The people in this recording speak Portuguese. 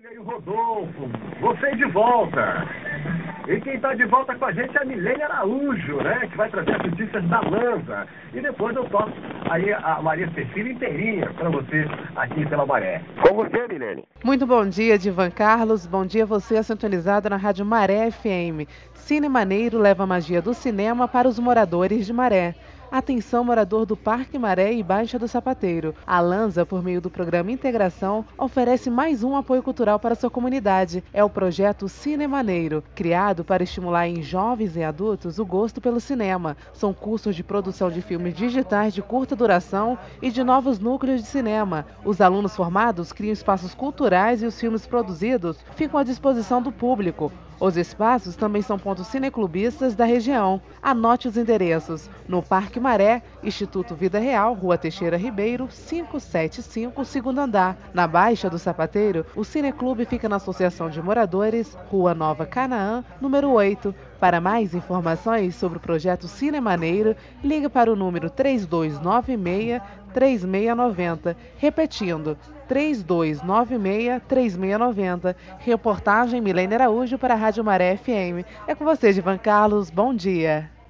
E aí, Rodolfo, você de volta. E quem está de volta com a gente é a Milene Araújo, né? Que vai trazer as notícias da Lanza. E depois eu toco aí a Maria Cecília inteirinha para você aqui pela Maré. Com você, Milene. Muito bom dia, Divan Carlos. Bom dia você sintonizado na Rádio Maré FM. Cine Maneiro leva a magia do cinema para os moradores de Maré. Atenção, morador do Parque Maré e Baixa do Sapateiro. A Lanza, por meio do programa Integração, oferece mais um apoio cultural para sua comunidade. É o projeto Cine Maneiro, criado para estimular em jovens e adultos o gosto pelo cinema. São cursos de produção de filmes digitais de curta duração e de novos núcleos de cinema. Os alunos formados criam espaços culturais e os filmes produzidos ficam à disposição do público. Os espaços também são pontos cineclubistas da região. Anote os endereços: no Parque Maré, Instituto Vida Real, Rua Teixeira Ribeiro, 575, segundo andar. Na Baixa do Sapateiro, o Cineclube fica na Associação de Moradores, Rua Nova Canaã, número 8. Para mais informações sobre o projeto Cine Maneiro, ligue para o número 3296-3690. Repetindo, 3296-3690. Reportagem Milene Araújo para a Rádio Maré FM. É com você, Divan Carlos. Bom dia.